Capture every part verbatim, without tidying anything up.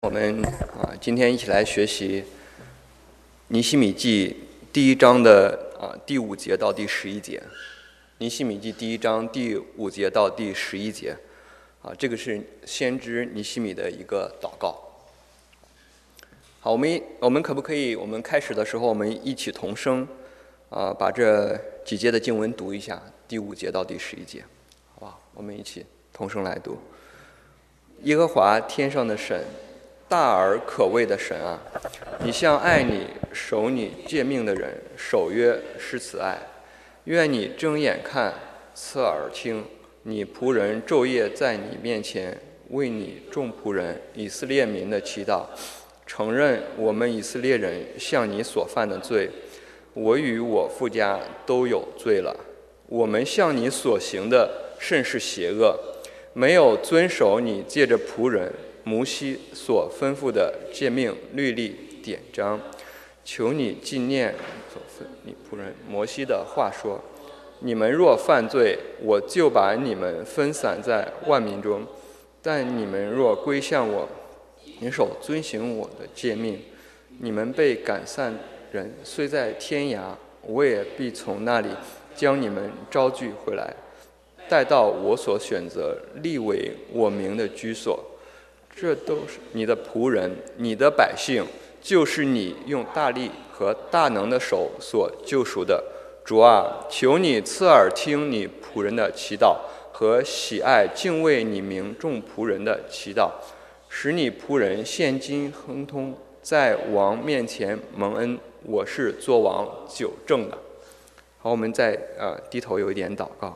我们啊，今天一起来学习尼希米记第一章的啊第五节到第十一节。尼希米记第一章第五节到第十一节，啊，这个是先知尼希米的一个祷告。好，我们我们可不可以，我们开始的时候我们一起同声啊，把这几节的经文读一下，第五节到第十一节，好吧？我们一起同声来读。耶和华天上的神，大而可畏的神啊，你向爱你、守你诫命的人守约施慈爱。愿你睁眼看，侧耳听，你仆人昼夜在你面前为你众仆人以色列民的祈祷，承认我们以色列人向你所犯的罪，我与我父家都有罪了。我们向你所行的甚是邪恶，没有遵守你借着仆人摩西所吩咐的诫命律例典章，求你纪念所吩你仆人摩西的话说：你们若犯罪，我就把你们分散在万民中；但你们若归向我，严守遵行我的诫命，你们被赶散人虽在天涯，我也必从那里将你们招聚回来，带到我所选择立为我名的居所。这都是你的仆人，你的百姓，就是你用大力和大能的手所救赎的。主啊，求你侧耳听你仆人的祈祷和喜爱敬畏你名众仆人的祈祷，使你仆人现今亨通，在王面前蒙恩。我是做王久正的。好，我们再呃低头有一点祷告。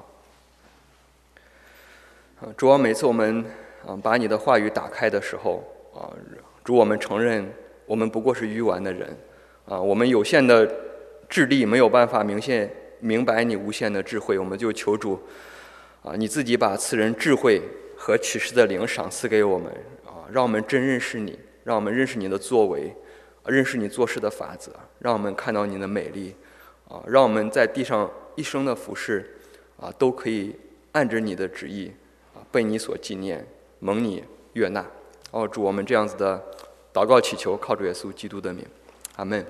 主啊，每次我们啊把你的话语打开的时候啊，主，我们承认我们不过是愚顽的人啊，我们有限的智力没有办法明现明白你无限的智慧，我们就求主啊，你自己把赐人智慧和启示的灵赏赐给我们啊，让我们真认识你，让我们认识你的作为，认识你做事的法则，让我们看到你的美丽啊，让我们在地上一生的服事啊，都可以按着你的旨意啊，被你所纪念，蒙你悦纳。哦，主，我们这样子的祷告祈求，靠主耶稣基督的名，阿们。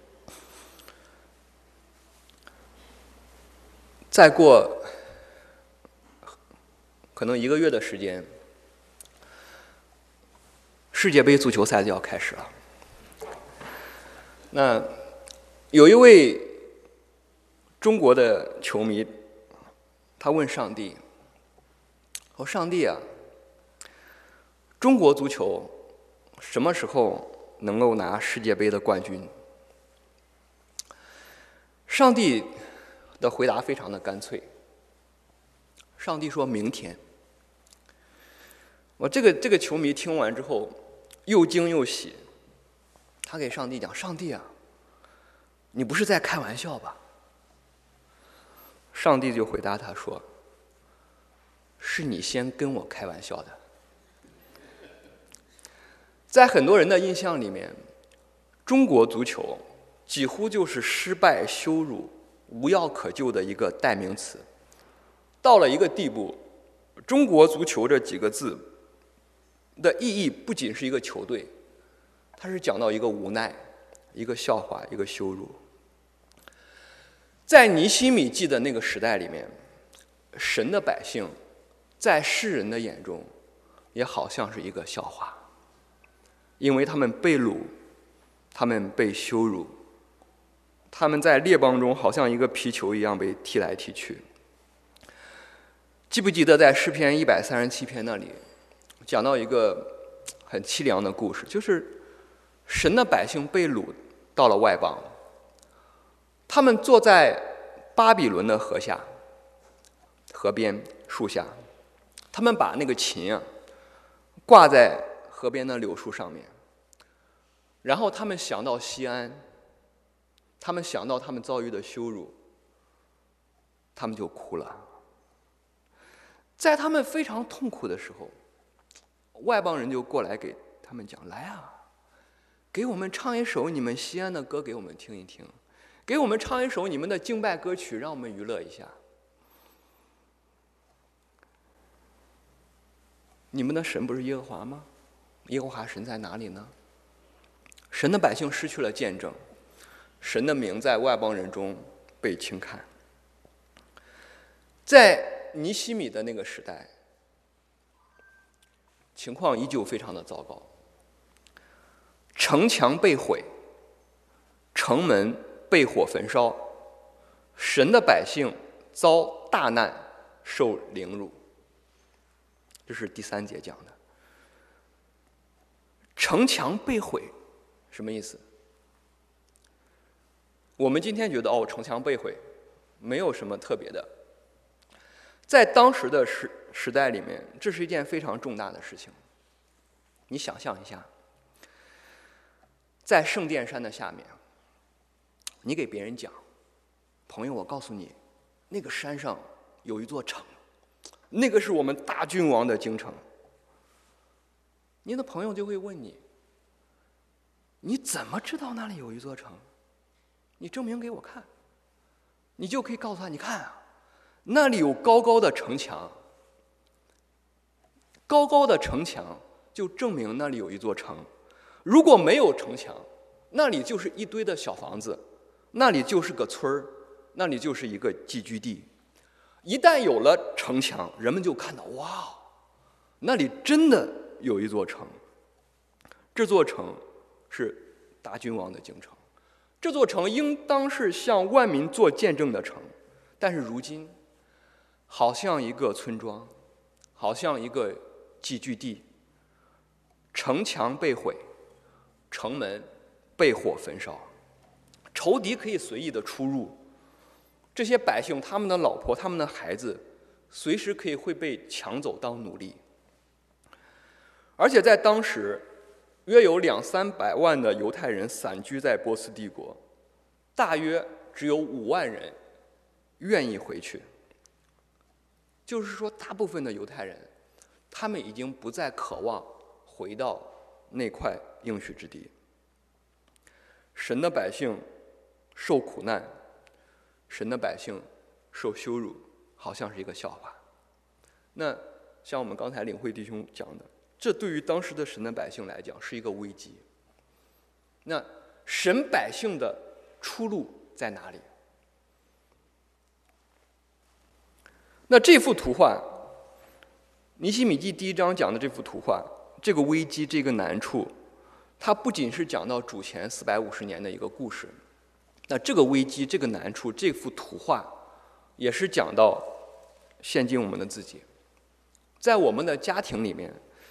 再过可能一个月的时间，世界杯足球赛就要开始了。那有一位中国的球迷，他问上帝：“哦，上帝啊，中国足球什么时候能够拿世界杯的冠军？”上帝的回答非常的干脆。上帝说：“明天。”我这个这个球迷听完之后，又惊又喜。他给上帝讲：“上帝啊，你不是在开玩笑吧？”上帝就回答他说：“是你先跟我开玩笑的。”在很多人的印象里面，中国足球几乎就是失败、羞辱、无药可救的一个代名词。到了一个地步，中国足球这几个字的意义不仅是一个球队，它是讲到一个无奈、一个笑话、一个羞辱。在尼希米记的那个时代里面，神的百姓在世人的眼中也好像是一个笑话，因为他们被掳，他们被羞辱，他们在列邦中好像一个皮球一样被踢来踢去。记不记得在诗篇一百三十七篇那里讲到一个很凄凉的故事，就是神的百姓被掳到了外邦，他们坐在巴比伦的河下、河边树下，他们把那个琴啊挂在河边的柳树上面，然后他们想到西安，他们想到他们遭遇的羞辱，他们就哭了。在他们非常痛苦的时候，外邦人就过来给他们讲：“来啊，给我们唱一首你们西安的歌给我们听一听，给我们唱一首你们的敬拜歌曲，让我们娱乐一下。”你们的神不是耶和华吗？ 耶和华神在哪里呢？神的百姓失去了见证，神的名在外邦人中被轻看。在尼希米的那个时代，情况依旧非常的糟糕，城墙被毁，城门被火焚烧，神的百姓遭大难，受凌辱。这是第三节讲的。城墙被毁，什么意思？我们今天觉得哦，城墙被毁，没有什么特别的。在当时的时时代里面，这是一件非常重大的事情。你想象一下，在圣殿山的下面，你给别人讲，朋友，我告诉你，那个山上有一座城，那个是我们大君王的京城。您的朋友就会问你，你怎么知道那里有一座城？你证明给我看。你就可以告诉他，你看啊，那里有高高的城墙，高高的城墙就证明那里有一座城。如果没有城墙，那里就是一堆的小房子，那里就是个村儿，那里就是一个寄居地。一旦有了城墙，人们就看到，哇，那里真的有一座城。这座城是大君王的京城，这座城应当是向万民做见证的城，但是如今好像一个村庄，好像一个寄居地。城墙被毁，城门被火焚烧，仇敌可以随意的出入。这些百姓，他们的老婆，他们的孩子，随时可以会被抢走当奴隶。而且在当时，约有两三百万的犹太人散居在波斯帝国，大约只有五万人愿意回去。就是说，大部分的犹太人，他们已经不再渴望回到那块应许之地。神的百姓受苦难，神的百姓受羞辱，好像是一个笑话。那像我们刚才领会弟兄讲的，这对于当时的神的百姓来讲是一个危机。那神百姓的出路在哪里？那这幅图画，尼希米记第一章讲的这幅图画，这个危机，这个难处，它不仅是讲到主前四百五十年的一个故事，那这个危机，这个难处，这幅图画，也是讲到现今我们的自己，在我们的家庭里面，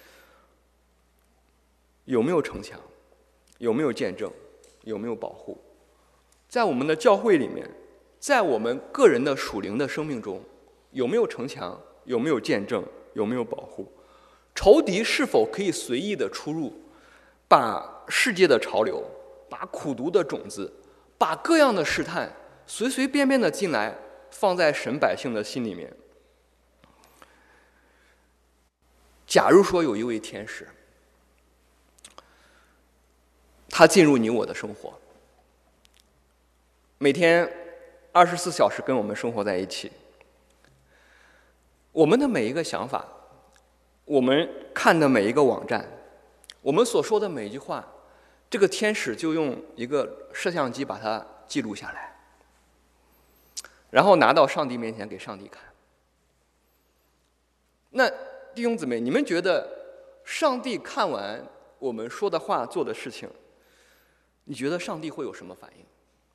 有没有城墙？有没有见证？有没有保护？在我们的教会里面，在我们个人的属灵的生命中，有没有城墙？有没有见证？有没有保护？仇敌是否可以随意的出入，把世界的潮流，把苦毒的种子，把各样的试探随随便便的进来，放在神百姓的心里面？假如说有一位天使，他进入你我的生活，每天二十四小时跟我们生活在一起，我们的每一个想法，我们看的每一个网站，我们所说的每一句话，这个天使就用一个摄像机把它记录下来，然后拿到上帝面前给上帝看。那弟兄姊妹，你们觉得上帝看完我们说的话、做的事情，你觉得上帝会有什么反应？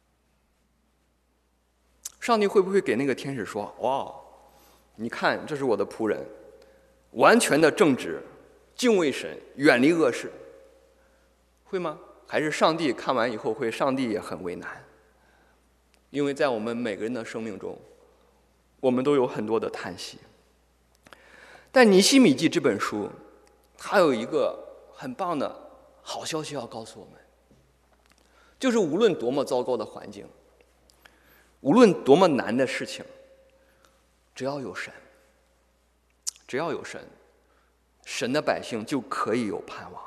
上帝会不会给那个天使说：“哇，你看，这是我的仆人，完全的正直，敬畏神，远离恶事。”会吗？还是上帝看完以后会，上帝也很为难？因为在我们每个人的生命中，我们都有很多的叹息。但尼希米记这本书，它有一个很棒的好消息要告诉我们，就是无论多么糟糕的环境，无论多么难的事情，只要有神，只要有神，神的百姓就可以有盼望。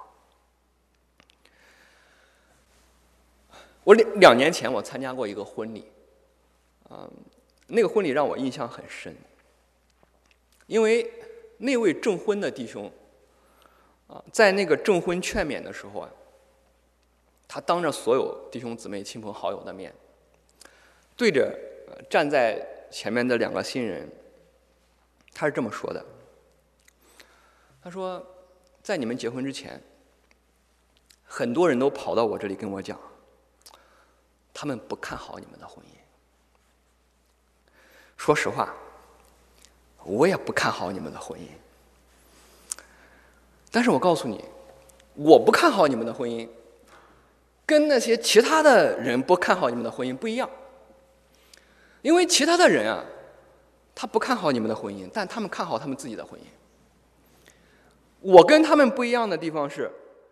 我两两年前我参加过一个婚礼，啊、嗯，那个婚礼让我印象很深，因为那位证婚的弟兄， 啊，在那个证婚劝勉的时候啊，他当着所有弟兄姊妹、亲朋好友的面，对着站在前面的两个新人，他是这么说的：他说，在你们结婚之前，很多人都跑到我这里跟我讲，他们不看好你们的婚姻。说实话，我也不看好你们的婚姻。但是我告诉你，我不看好你们的婚姻，跟那些其他的人不看好你们的婚姻不一样。因为其他的人啊，他不看好你们的婚姻，但他们看好他们自己的婚姻。我跟他们不一样的地方是，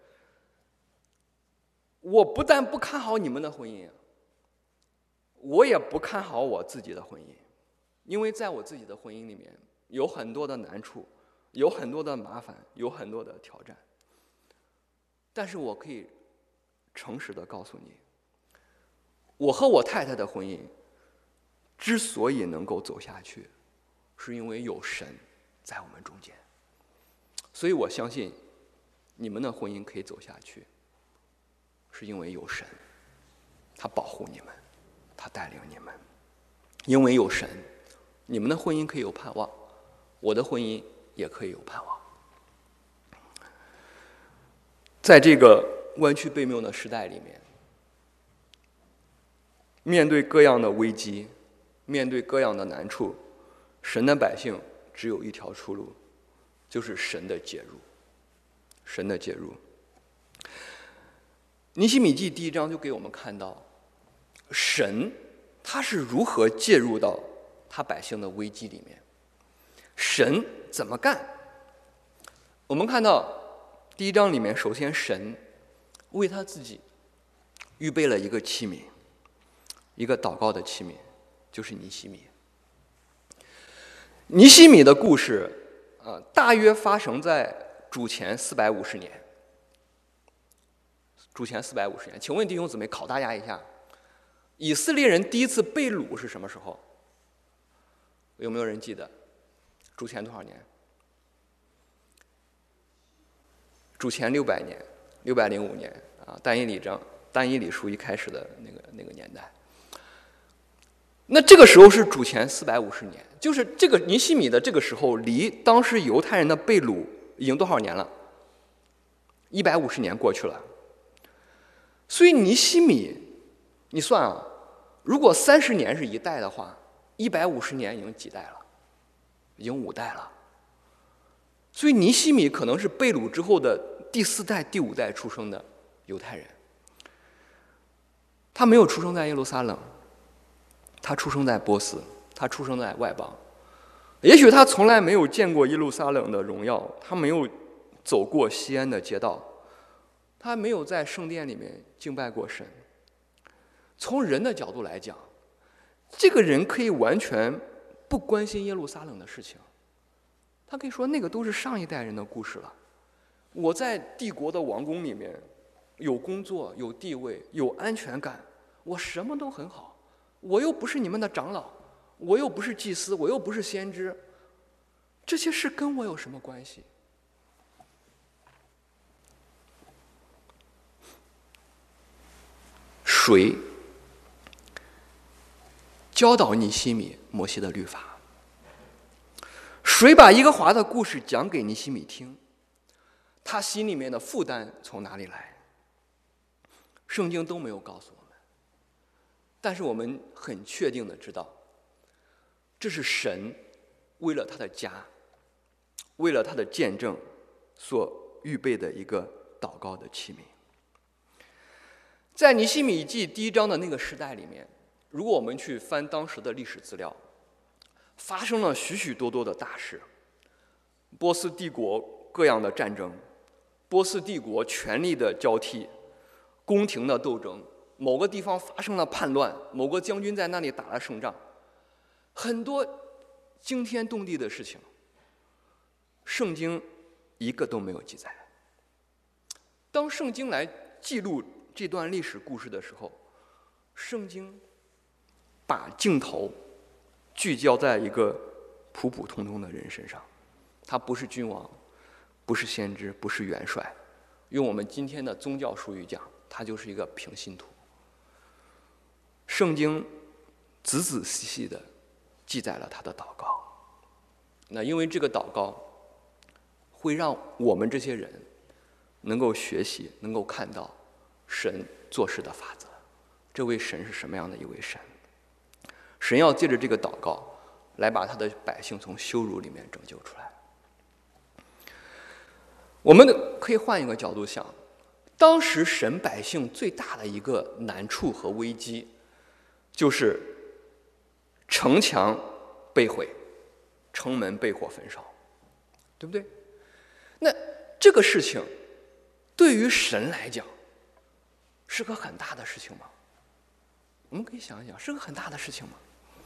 我不但不看好你们的婚姻，我也不看好我自己的婚姻。因为在我自己的婚姻里面，有很多的难处，有很多的麻烦，有很多的挑战。但是我可以诚实的告诉你，我和我太太的婚姻之所以能够走下去，是因为有神在我们中间。所以我相信你们的婚姻可以走下去，是因为有神，他保护你们，他带领你们。因为有神，你们的婚姻可以有盼望，我的婚姻也可以有盼望。在这个弯曲背谬的时代里面，面对各样的危机，面对各样的难处，神的百姓只有一条出路，就是神的介入。神的介入。尼希米记第一章就给我们看到，神他是如何介入到他百姓的危机里面，神怎么干。我们看到第一章里面，首先神为他自己预备了一个器皿，一个祷告的器皿，就是尼希米。尼希米的故事，呃，大约发生在主前四百五十年。主前四百五十年，请问弟兄姊妹，考大家一下，以色列人第一次被掳是什么时候？有没有人记得？主前多少年？主前六百年，六百零五年啊，但以理章、但以理书一开始的那个那个年代。那这个时候是主前四百五十年，就是这个尼希米的这个时候，离当时犹太人的被掳已经多少年了？一百五十年过去了。所以尼希米，你算啊，如果三十年是一代的话，一百五十年已经几代了？已经五代了。所以尼希米可能是被掳之后的第四代、第五代出生的犹太人。他没有出生在耶路撒冷，他出生在波斯，他出生在外邦。也许他从来没有见过耶路撒冷的荣耀，他没有走过西安的街道，他没有在圣殿里面敬拜过神。从人的角度来讲，这个人可以完全不关心耶路撒冷的事情，他可以说那个都是上一代人的故事了。我在帝国的王宫里面有工作，有地位，有安全感，我什么都很好，我又不是你们的长老，我又不是祭司，我又不是先知，这些事跟我有什么关系？谁教导尼希米摩西的律法？谁把耶和华的故事讲给尼希米听？他心里面的负担从哪里来？圣经都没有告诉我们，但是我们很确定的知道，这是神为了他的家，为了他的见证所预备的一个祷告的器皿。在尼希米记第一章的那个时代里面，如果我们去翻当时的历史资料，发生了许许多多的大事，波斯帝国各样的战争，波斯帝国权力的交替，宫廷的斗争，某个地方发生了叛乱，某个将军在那里打了胜仗，很多惊天动地的事情，圣经一个都没有记载。当圣经来记录这段历史故事的时候，圣经把镜头聚焦在一个普普通通的人身上。他不是君王， 不是先知，不是元帅，用我们今天的宗教术语讲，他就是一个平信徒。圣经仔仔细细的记载了他的祷告。那因为这个祷告会让我们这些人能够学习，能够看到神做事的法则。这位神是什么样的一位神？神要借着这个祷告来把他的百姓从羞辱里面拯救出来。我们可以换一个角度想，当时神百姓最大的一个难处和危机，就是城墙被毁，城门被火焚烧，对不对？那这个事情对于神来讲是个很大的事情吗？我们可以想一想，是个很大的事情吗？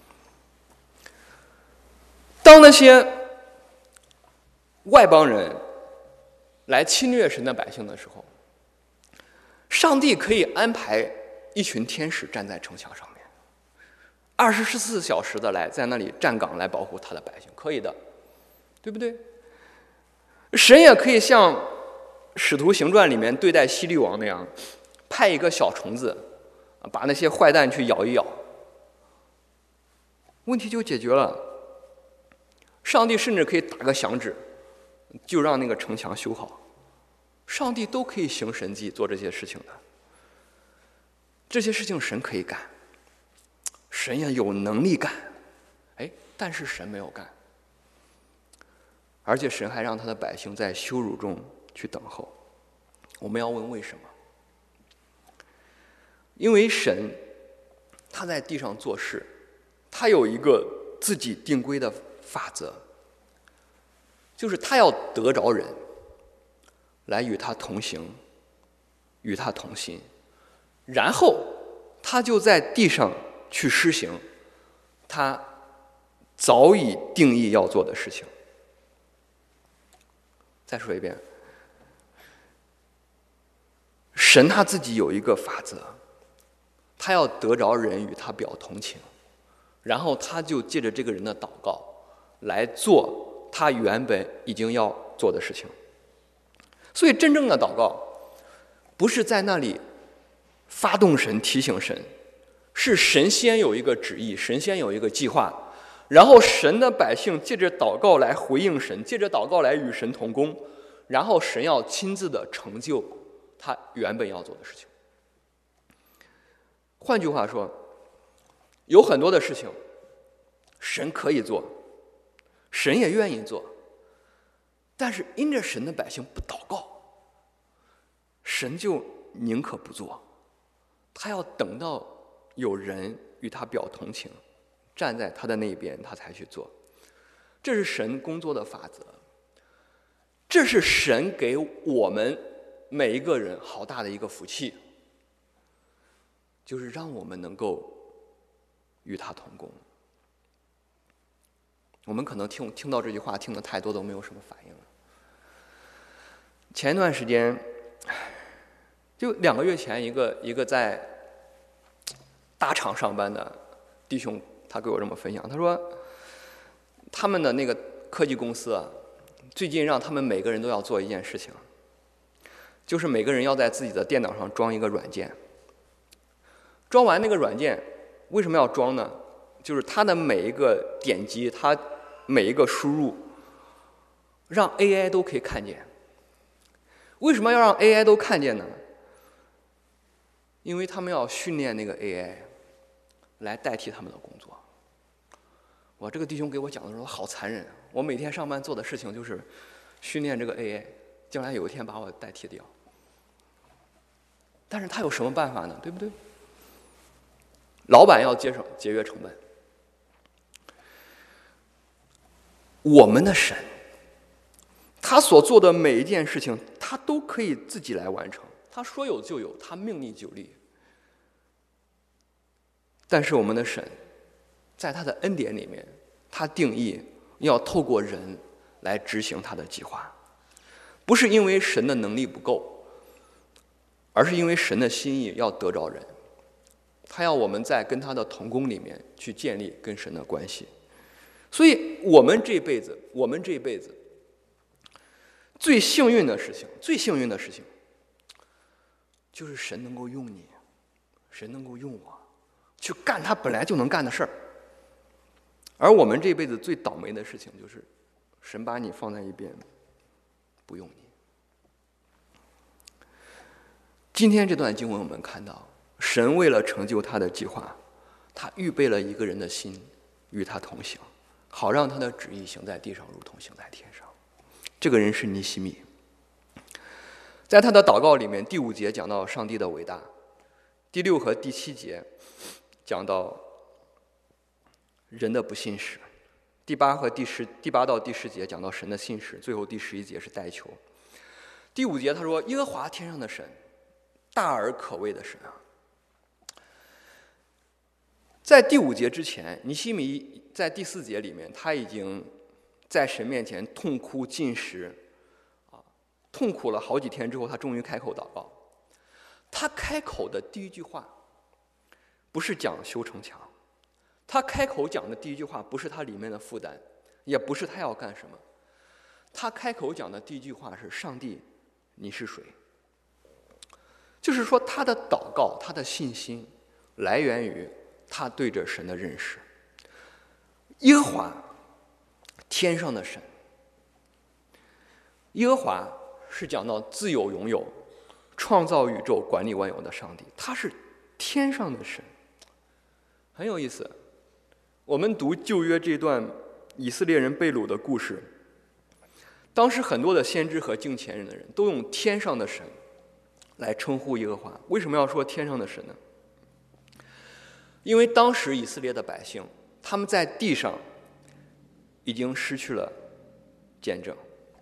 当那些外邦人来侵略神的百姓的时候，上帝可以安排一群天使站在城墙上面，二十四小时的来在那里站岗来保护他的百姓，可以的，对不对？神也可以像《使徒行传》里面对待希律王那样，派一个小虫子把那些坏蛋去咬一咬，问题就解决了。上帝甚至可以打个响指，就让那个城墙修好。上帝都可以行神迹做这些事情的，这些事情神可以干，神也有能力干，哎，但是神没有干，而且神还让他的百姓在羞辱中去等候。我们要问为什么？因为神他在地上做事，他有一个自己定规的法则，就是他要得着人来与他同行，与他同心，然后他就在地上去施行他早已定义要做的事情。再说一遍，神他自己有一个法则，他要得着人与他表同情，然后他就借着这个人的祷告来做他原本已经要做的事情。所以真正的祷告不是在那里发动神提醒神，是神先有一个旨意，神先有一个计划，然后神的百姓借着祷告来回应神，借着祷告来与神同工，然后神要亲自的成就他原本要做的事情。换句话说，有很多的事情神可以做，神也愿意做，但是因着神的百姓不祷告，神就宁可不做，他要等到有人与他表同情，站在他的那边，他才去做。这是神工作的法则，这是神给我们每一个人好大的一个福气，就是让我们能够与他同工。我们可能听听到这句话听得太多都没有什么反应了。前一段时间，就两个月前，一个一个在大厂上班的弟兄，他给我这么分享，他说他们的那个科技公司啊，最近让他们每个人都要做一件事情，就是每个人要在自己的电脑上装一个软件。装完那个软件，为什么要装呢？就是它的每一个点击，它每一个输入，让 A I 都可以看见。为什么要让 A I 都看见呢？因为他们要训练那个 A I 来代替他们的工作。我这个弟兄给我讲的时候好残忍，我每天上班做的事情就是训练这个 A I， 将来有一天把我代替掉。但是他有什么办法呢？对不对？老板要节省节约成本。我们的神，他所做的每一件事情，他都可以自己来完成。他说有就有，他命立就立。但是我们的神，在他的恩典里面，他定义要透过人来执行他的计划，不是因为神的能力不够，而是因为神的心意要得着人。他要我们在跟他的同工里面去建立跟神的关系。所以我们这辈子，我们这辈子最幸运的事情，最幸运的事情，就是神能够用你，神能够用我，去干他本来就能干的事儿。而我们这辈子最倒霉的事情，就是神把你放在一边，不用你。今天这段经文我们看到，神为了成就他的计划，他预备了一个人的心与他同行，好让他的旨意行在地上，如同行在天上。这个人是尼希米。在他的祷告里面，第五节讲到上帝的伟大，第六和第七节讲到人的不信实，第八和第十第八到第十节讲到神的信实，最后第十一节是代求。第五节他说：“耶和华天上的神，大而可畏的神啊！”在第五节之前，尼希米在第四节里面，他已经在神面前痛哭禁食，啊，痛苦了好几天之后，他终于开口祷告。他开口的第一句话，不是讲修城墙，他开口讲的第一句话，不是他里面的负担，也不是他要干什么。他开口讲的第一句话是：“上帝，你是谁？”就是说，他的祷告，他的信心，来源于他对着神的认识。耶和华，天上的神。耶和华是讲到自有永有、创造宇宙、管理万有的上帝，他是天上的神，很有意思。我们读旧约这段以色列人被掳的故事，当时很多的先知和敬虔人的人都用天上的神来称呼耶和华。为什么要说天上的神呢？因为当时以色列的百姓，他们在地上已经失去了见证，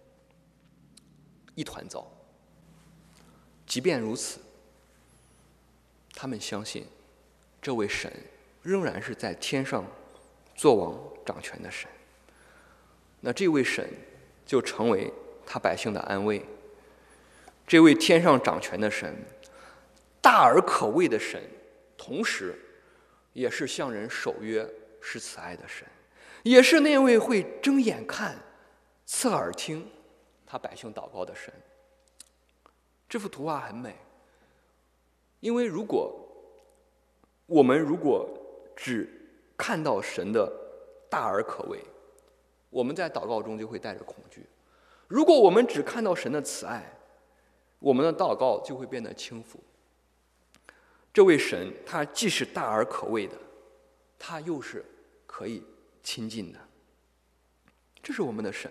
一团糟。即便如此，他们相信这位神仍然是在天上作王掌权的神。那这位神就成为他百姓的安慰。这位天上掌权的神，大而可畏的神，同时也是向人守约施慈爱的神，也是那位会睁眼看侧耳听他百姓祷告的神。这幅图画很美，因为如果我们如果只看到神的大而可畏，我们在祷告中就会带着恐惧；如果我们只看到神的慈爱，我们的祷告就会变得轻浮。这位神，他既是大而可畏的，他又是可以亲近的。这是我们的神。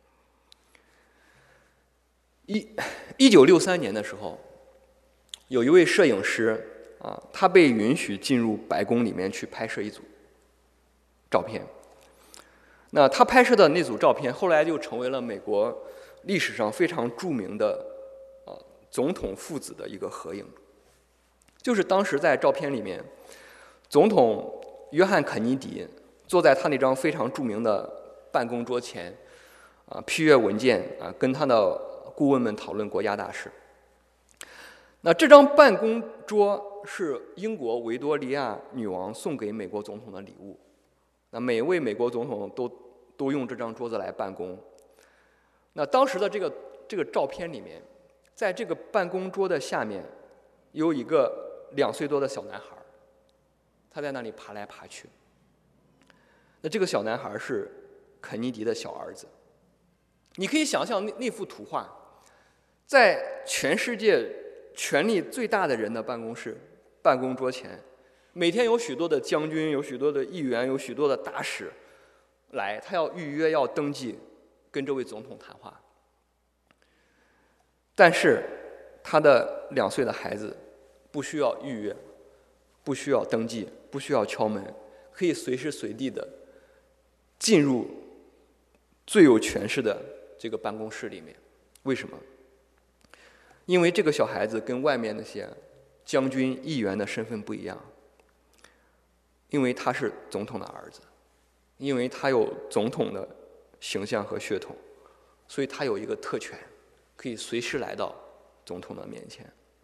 一一九六三年的时候，有一位摄影师啊，他被允许进入白宫里面去拍摄一组照片。那他拍摄的那组照片，后来就成为了美国历史上非常著名的啊总统父子的一个合影。就是当时在照片里面，总统约翰肯尼迪坐在他那张非常著名的办公桌前，啊批阅文件啊，跟他的顾问们讨论国家大事。那这张办公桌是英国维多利亚女王送给美国总统的礼物。那每位美国总统都都用这张桌子来办公。那当时的这个这个照片里面，在这个办公桌的下面有一个两岁多的小男孩，他在那里爬来爬去。那这个小男孩是肯尼迪的小儿子。你可以想象那那幅图画，在全世界权力最大的人的办公室办公桌前，每天有许多的将军，有许多的议员，有许多的大使来，他要预约，要登记，跟这位总统谈话。但是他的两岁的孩子不需要预约，不需要登记，不需要敲门，可以随时随地的进入最有权势的这个办公室里面。为什么？因为这个小孩子跟外面那些将军、议员的身份不一样，因为他是总统的儿子，因为他有总统的形象和血统，所以他有一个特权，可以随时来到总统的面前。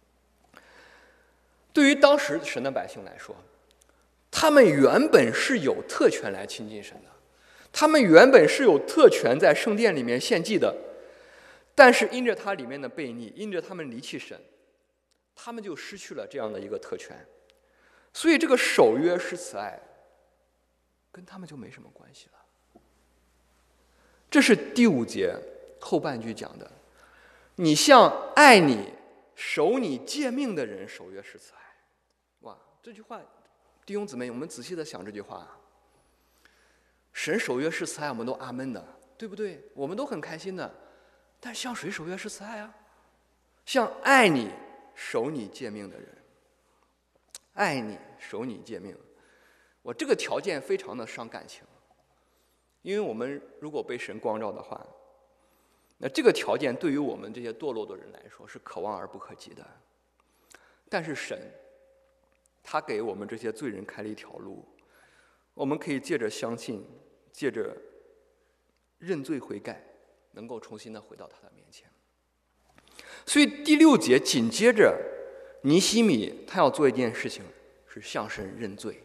对于当时神的百姓来说，他们原本是有特权来亲近神的，他们原本是有特权在圣殿里面献祭的， 但是因着它里面的悖逆，因着他们离弃神，他们就失去了这样的一个特权。所以这个守约是慈爱，跟他们就没什么关系了。这是第五节后半句讲的，你向爱你、守你诫命的人守约是慈爱。哇，这句话，弟兄姊妹，我们仔细的想这句话。神守约是慈爱，我们都阿门的，对不对？我们都很开心的。但是向谁守约是慈爱啊？向爱你、守你诫命的人。爱你、守你诫命，我这个条件非常的伤感情，因为我们如果被神光照的话，那这个条件对于我们这些堕落的人来说是可望而不可及的。但是神，他给我们这些罪人开了一条路，我们可以借着相信，借着认罪悔改，能够重新的回到他的面前。所以第六节紧接着尼希米他要做一件事情，是向神认罪。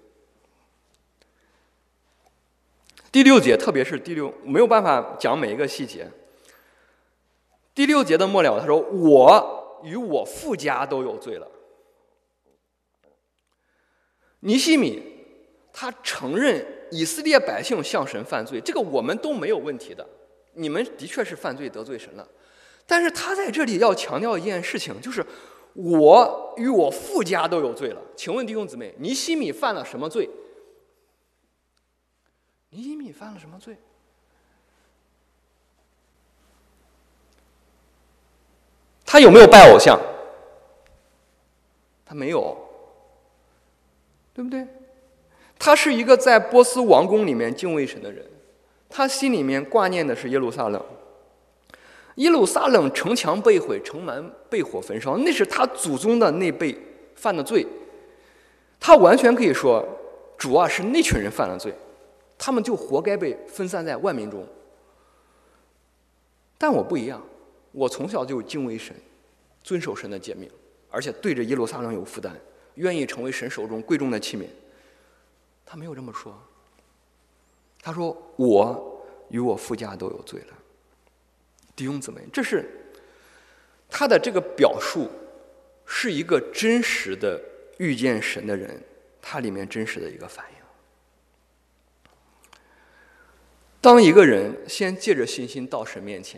第六节，特别是第六，没有办法讲每一个细节。第六节的末了，他说：“我与我父家都有罪了。”尼希米他承认以色列百姓向神犯罪，这个我们都没有问题的。你们的确是犯罪得罪神了，但是他在这里要强调一件事情，就是我与我父家都有罪了。请问弟兄姊妹，尼希米犯了什么罪？尼希米犯了什么罪？他有没有拜偶像？他没有，对不对？他是一个在波斯王宫里面敬畏神的人，他心里面挂念的是耶路撒冷。耶路撒冷城墙被毁，城门被火焚烧，那是他祖宗的那辈犯的罪。他完全可以说，主啊，是那群人犯了罪，他们就活该被分散在万民中。但我不一样，我从小就敬畏神，遵守神的诫命，而且对着耶路撒冷有负担，愿意成为神手中贵重的器皿。他没有这么说，他说我与我父家都有罪了。弟兄姊妹，这是他的这个表述，是一个真实的遇见神的人他里面真实的一个反应。当一个人先借着信心到神面前，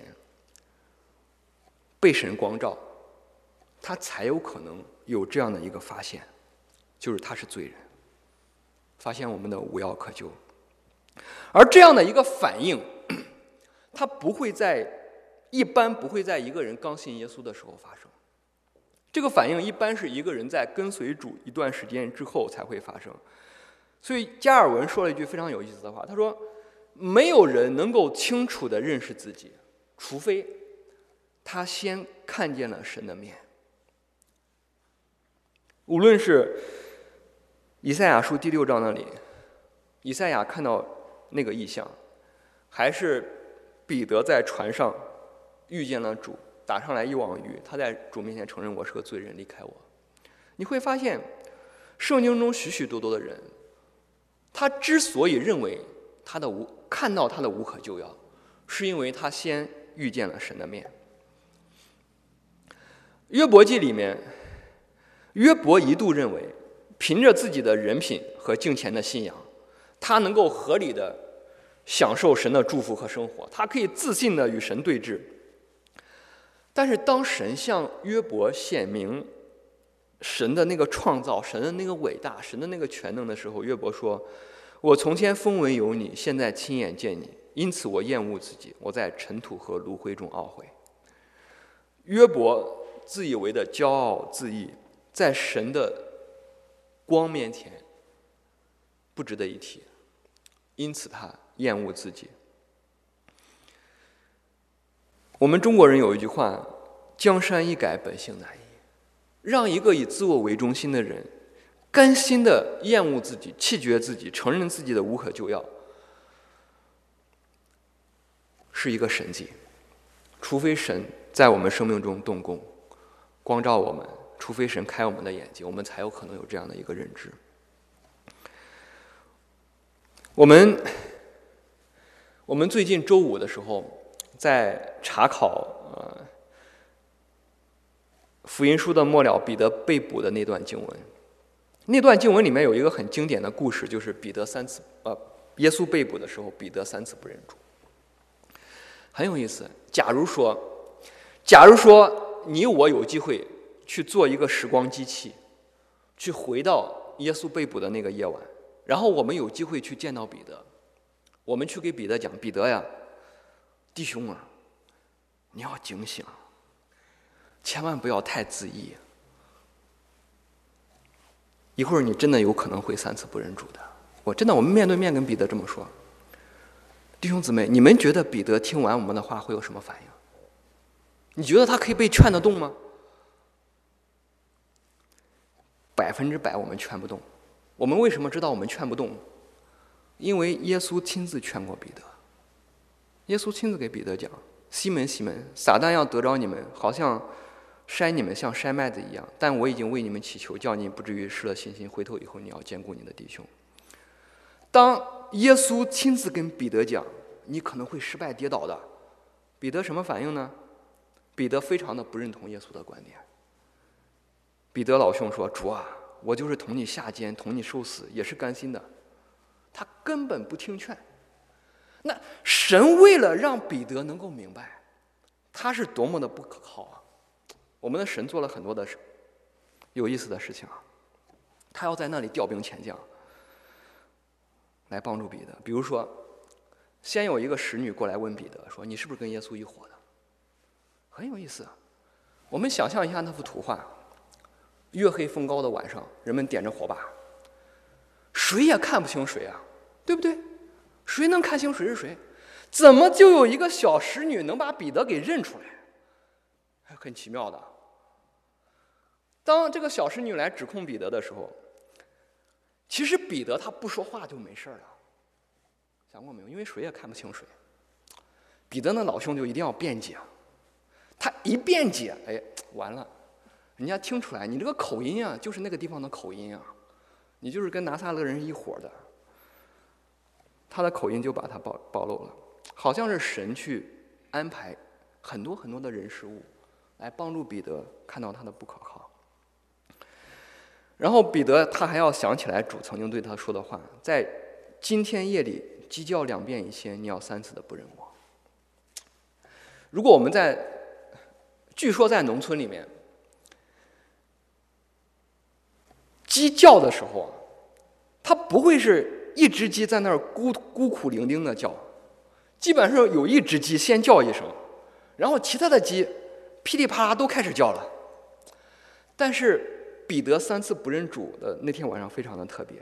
被神光照，他才有可能有这样的一个发现，就是他是罪人，发现我们的无药可救。而这样的一个反应，他不会在一般不会在一个人刚信耶稣的时候发生，这个反应一般是一个人在跟随主一段时间之后才会发生。所以加尔文说了一句非常有意思的话，他说没有人能够清楚地认识自己，除非他先看见了神的面。无论是以赛亚书第六章那里，以赛亚看到那个异象，还是彼得在船上遇见了主，打上来一网鱼，他在主面前承认我是个罪人，离开我。你会发现圣经中许许多多的人，他之所以认为他的无看到他的无可救药，是因为他先遇见了神的面。约伯记里面，约伯一度认为凭着自己的人品和敬虔的信仰，他能够合理的享受神的祝福和生活，他可以自信的与神对峙。但是当神向约伯显明神的那个创造，神的那个伟大，神的那个全能的时候，约伯说，我从前风闻有你，现在亲眼见你，因此我厌恶自己，我在尘土和炉灰中懊悔。约伯自以为的骄傲自义，在神的光面前不值得一提，因此他厌恶自己。我们中国人有一句话，江山易改，本性难移。让一个以自我为中心的人甘心的厌恶自己，弃绝自己，承认自己的无可救药，是一个神迹。除非神在我们生命中动工，光照我们，除非神开我们的眼睛，我们才有可能有这样的一个认知。我们我们最近周五的时候在查考呃福音书的末了，彼得被捕的那段经文。那段经文里面有一个很经典的故事，就是彼得三次呃，耶稣被捕的时候，彼得三次不认主，很有意思。假如说，假如说你我有机会去做一个时光机器，去回到耶稣被捕的那个夜晚，然后我们有机会去见到彼得，我们去给彼得讲：彼得呀，弟兄啊，你要警醒，千万不要太自意。一会儿你真的有可能会三次不认主的。我真的，我们面对面跟彼得这么说。弟兄姊妹，你们觉得彼得听完我们的话会有什么反应？你觉得他可以被劝得动吗？百分之百我们劝不动。我们为什么知道我们劝不动？因为耶稣亲自劝过彼得。耶稣亲自给彼得讲：西门西门，撒旦要得着你们，好像筛你们像筛麦子一样，但我已经为你们祈求，叫你不至于失了信心。回头以后，你要兼顾你的弟兄。当耶稣亲自跟彼得讲，你可能会失败跌倒的，彼得什么反应呢？彼得非常的不认同耶稣的观点。彼得老兄说：主啊，我就是同你下监，同你受死，也是甘心的。他根本不听劝。那神为了让彼得能够明白他是多么的不可靠啊，我们的神做了很多的有意思的事情啊。他要在那里调兵遣将来帮助彼得。比如说，先有一个使女过来问彼得说：你是不是跟耶稣一伙的？很有意思。我们想象一下那幅图画，月黑风高的晚上，人们点着火把，谁也看不清谁啊，对不对？谁能看清谁是谁？怎么就有一个小使女能把彼得给认出来？很奇妙的。当这个小使女来指控彼得的时候，其实彼得他不说话就没事了，想过没有？因为谁也看不清谁。彼得那老兄就一定要辩解，他一辩解，哎，完了，人家听出来你这个口音啊，就是那个地方的口音啊，你就是跟拿撒勒人一伙的。他的口音就把他暴暴露了，好像是神去安排很多很多的人事物来帮助彼得看到他的不可靠。然后彼得他还要想起来主曾经对他说的话：在今天夜里鸡叫两遍以先，你要三次的不认我。如果我们在据说在农村里面，鸡叫的时候，它不会是一只鸡在那儿孤孤苦伶仃的叫，基本上有一只鸡先叫一声，然后其他的鸡噼里啪啦都开始叫了。但是彼得三次不认主的那天晚上非常的特别，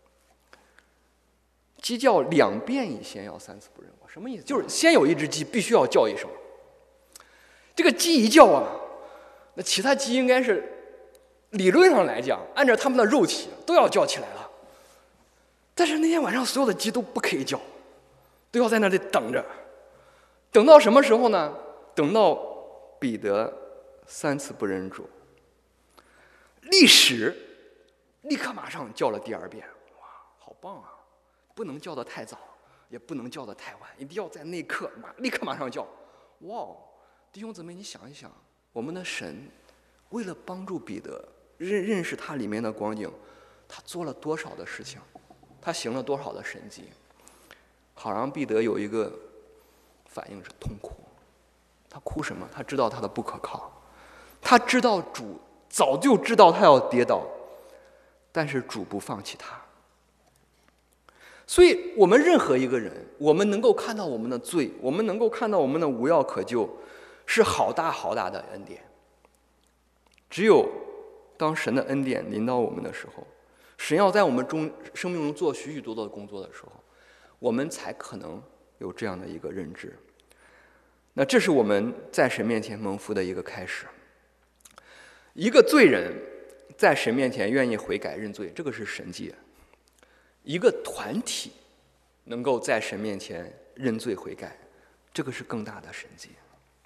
鸡叫两遍以先要三次不认我。什么意思？就是先有一只鸡必须要叫一声，这个鸡一叫啊，那其他鸡应该是理论上来讲按照他们的肉体都要叫起来了。但是那天晚上所有的鸡都不可以叫，都要在那里等着。等到什么时候呢？等到彼得三次不认主，立时立刻马上叫了第二遍。哇，好棒啊！不能叫得太早，也不能叫得太晚，一定要在那一刻马立刻马上叫。哇，弟兄姊妹，你想一想，我们的神为了帮助彼得认认识他里面的光景，他做了多少的事情，他行了多少的神迹，好让彼得有一个反应是痛哭。他哭什么？他知道他的不可靠，他知道主早就知道他要跌倒，但是主不放弃他。所以我们任何一个人，我们能够看到我们的罪，我们能够看到我们的无药可救，是好大好大的恩典。只有当神的恩典临到我们的时候，神要在我们中生命中做许许多多的工作的时候，我们才可能有这样的一个认知。那这是我们在神面前蒙福的一个开始。一个罪人在神面前愿意悔改认罪，这个是神迹。一个团体能够在神面前认罪悔改，这个是更大的神迹。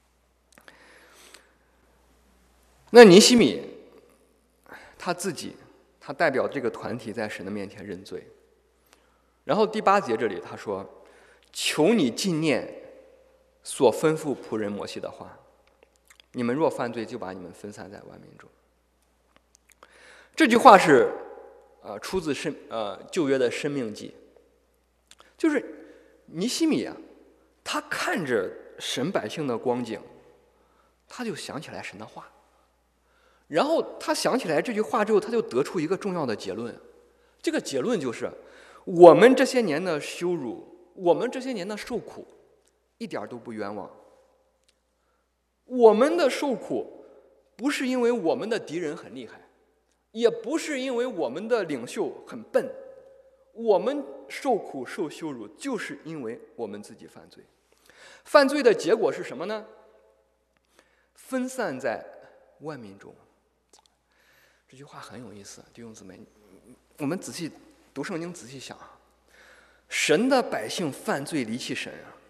那尼希米他自己，他代表这个团体在神的面前认罪。然后第八节这里他说：求你纪念所吩咐仆人摩西的话。 你们若犯罪，就把你们分散在万民中。这句话是，呃，出自申呃旧约的申命记，就是尼希米啊，他看着神百姓的光景，他就想起来神的话，然后他想起来这句话之后，他就得出一个重要的结论，这个结论就是，我们这些年的羞辱，我们这些年的受苦，一点都不冤枉。我们的受苦不是因为我们的敌人很厉害，也不是因为我们的领袖很笨，我们受苦受羞辱就是因为我们自己犯罪。犯罪的结果是什么呢？分散在万民中。这句话很有意思，弟兄姊妹，我们仔细读圣经，仔细想，神的百姓犯罪离弃神啊，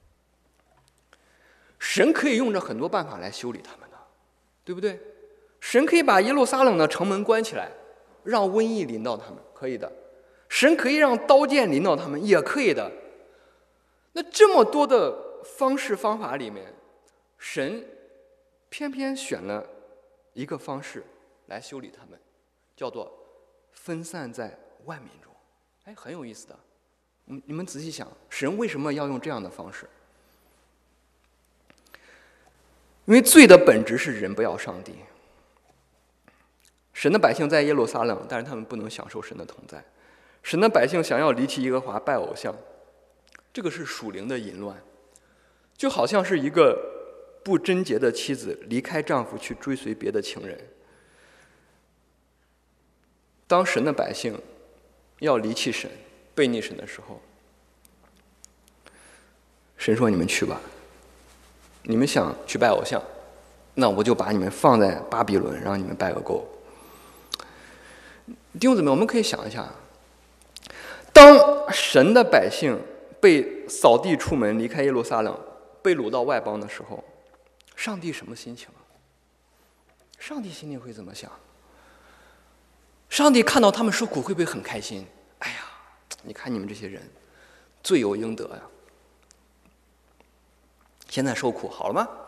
神可以用着很多办法来修理他们的，对不对？神可以把耶路撒冷的城门关起来，让瘟疫临到他们，可以的。神可以让刀剑临到他们，也可以的。那这么多的方式方法里面，神偏偏选了一个方式来修理他们，叫做分散在万民中。哎，很有意思的。嗯，你们仔细想，神为什么要用这样的方式？因为罪的本质是人不要上帝。神的百姓在耶路撒冷，但是他们不能享受神的同在。神的百姓想要离弃耶和华，拜偶像，这个是属灵的淫乱，就好像是一个不贞洁的妻子离开丈夫去追随别的情人。当神的百姓要离弃神、背逆神的时候，神说：“你们去吧。你们想去拜偶像，那我就把你们放在巴比伦，让你们拜个够。”弟兄姊妹，我们可以想一下，当神的百姓被扫地出门，离开耶路撒冷，被掳到外邦的时候，上帝什么心情？上帝心里会怎么想？上帝看到他们受苦，会不会很开心？哎呀，你看你们这些人，罪有应得呀！现在受苦好了吗？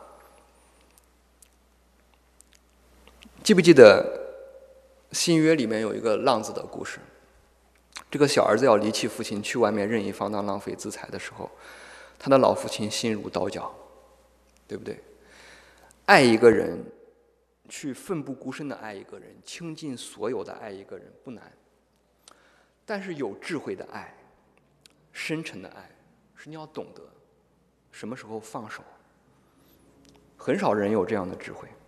记不记得新约里面有一个浪子的故事？这个小儿子要离弃父亲，去外面任意放荡、浪费资财的时候，他的老父亲心如刀绞，对不对？爱一个人，去奋不顾身的爱一个人，倾尽所有的爱一个人不难，但是有智慧的爱，深沉的爱，是你要懂得什么时候放手。很少人有这样的智慧。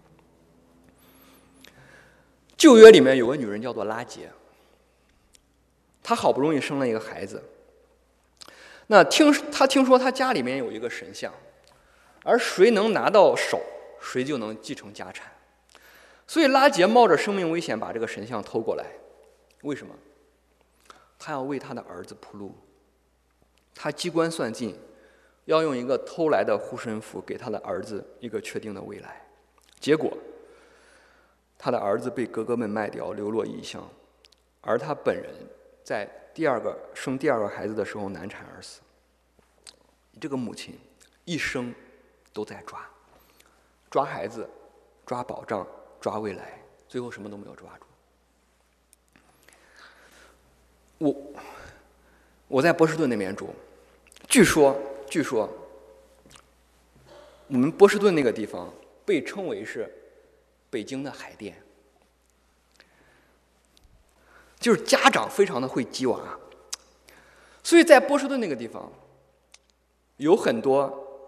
旧约里面有个女人叫做拉结，她好不容易生了一个孩子，那听她听说她家里面有一个神像，而谁能拿到手，谁就能继承家产。所以拉结冒着生命危险把这个神像偷过来，为什么？她要为她的儿子铺路。她机关算尽，要用一个偷来的护身符给他的儿子一个确定的未来。结果他的儿子被哥哥们卖掉，流落异乡，而他本人在第二个生第二个孩子的时候难产而死。这个母亲一生都在抓抓孩子，抓保障，抓未来，最后什么都没有抓住。我我在波士顿那边住，据说据说我们波士顿那个地方被称为是北京的海淀，就是家长非常的会激娃，所以在波士顿那个地方有很多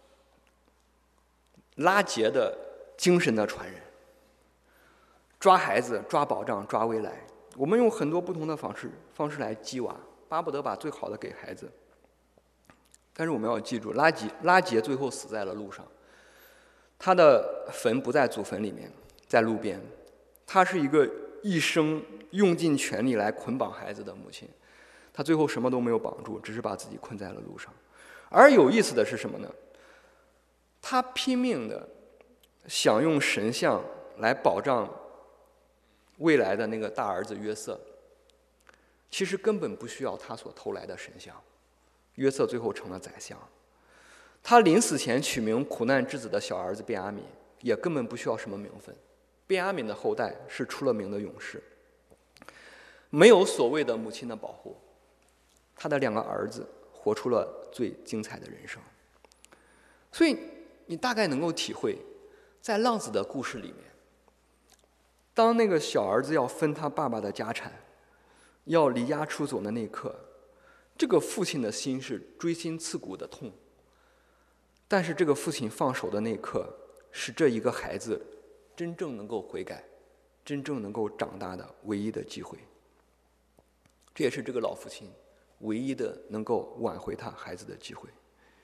拉结的精神的传人，抓孩子，抓保障，抓未来。我们用很多不同的方式方式来激娃，巴不得把最好的给孩子。但是我们要记住，拉结拉结最后死在了路上，他的坟不在祖坟里面，在路边。他是一个一生用尽全力来捆绑孩子的母亲，他最后什么都没有绑住，只是把自己困在了路上。而有意思的是什么呢？他拼命的想用神像来保障未来的那个大儿子约瑟，其实根本不需要他所偷来的神像。约瑟最后成了宰相。他临死前取名苦难之子的小儿子便雅悯， 也根本不需要什么名分。便雅悯的后代是出了名的勇士，没有所谓的母亲的保护，他的两个儿子活出了最精彩的人生。所以你大概能够体会，在浪子的故事里面，当那个小儿子要分他爸爸的家产，要离家出走的那一刻，这个父亲的心是锥心刺骨的痛。但是这个父亲放手的那一刻，是这一个孩子真正能够悔改，真正能够长大的唯一的机会。这也是这个老父亲唯一的能够挽回他孩子的机会，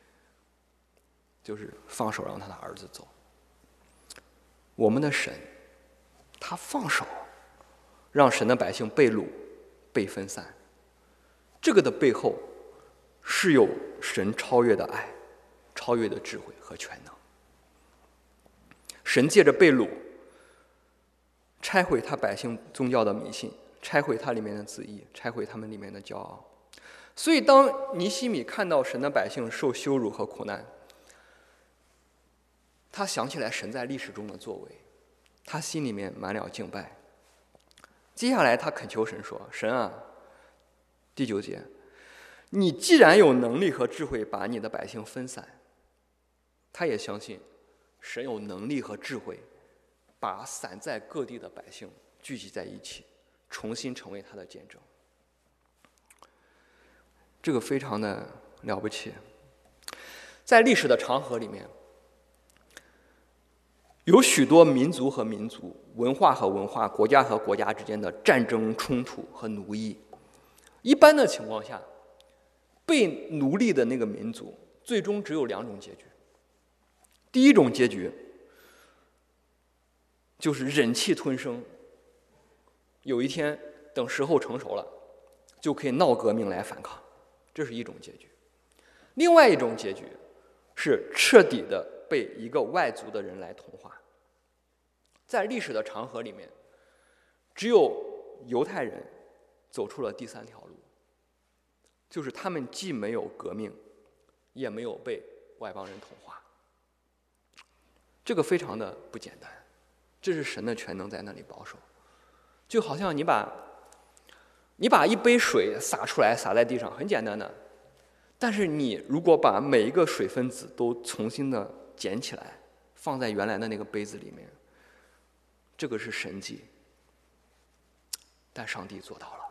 就是放手让他的儿子走。我们的神，他放手让神的百姓被掳、被分散，这个的背后是有神超越的爱、超越的智慧和全能。神借着被掳拆毁他百姓宗教的迷信，拆毁他里面的旨意，拆毁他们里面的骄傲。所以当尼希米看到神的百姓受羞辱和苦难，他想起来神在历史中的作为，他心里面满了敬拜。接下来他恳求神说，神啊，第九节，你既然有能力和智慧把你的百姓分散，他也相信神有能力和智慧把散在各地的百姓聚集在一起，重新成为他的见证。这个非常的了不起。在历史的长河里面，有许多民族和民族、文化和文化、国家和国家之间的战争冲突和奴役。一般的情况下，被奴隶的那个民族最终只有两种结局。第一种结局就是忍气吞声，有一天等时候成熟了，就可以闹革命来反抗，这是一种结局。另外一种结局是彻底的被一个外族的人来同化。在历史的长河里面，只有犹太人走出了第三条路，就是他们既没有革命，也没有被外邦人同化。这个非常的不简单，这是神的全能在那里保守。就好像你把你把一杯水洒出来，洒在地上，很简单的，但是你如果把每一个水分子都重新的捡起来，放在原来的那个杯子里面，这个是神迹，但上帝做到了。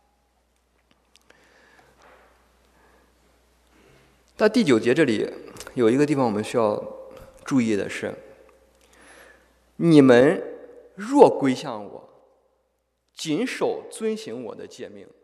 到第九节这里有一个地方我们需要注意的是，你们若归向我，谨守遵行我的诫命，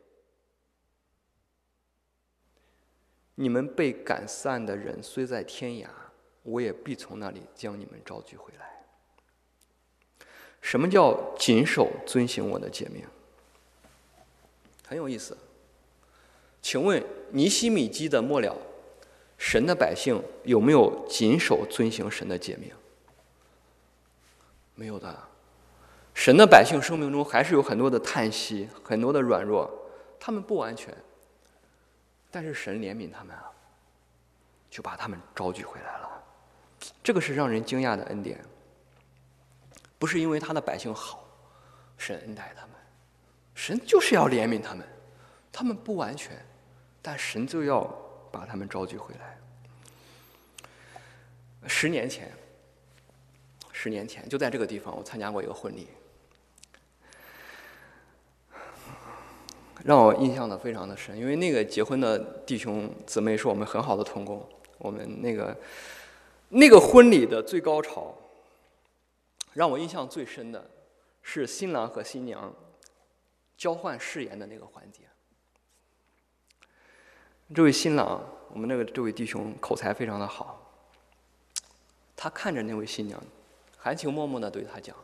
你们被赶散的人虽在天涯，我也必从那里将你们召集回来。什么叫谨守遵行我的诫命？很有意思。请问尼希米记的末了，神的百姓有没有谨守遵行神的诫命？没有的。神的百姓生命中还是有很多的叹息，很多的软弱，他们不完全，但是神怜悯他们啊，就把他们召集回来了。这个是让人惊讶的恩典。不是因为他的百姓好，神恩待他们，神就是要怜悯他们，他们不完全，但神就要把他们召集回来。十年前，十年前就在这个地方，我参加过一个婚礼，让我印象的非常的深，因为那个结婚的弟兄姊妹是我们很好的同工，我们那个那个婚礼的最高潮。让我印象最深的是新郎和新娘交换誓言的那个环节。这位新郎，我们那个这位弟兄口才非常的好，他看着那位新娘，含情脉脉地对她讲：“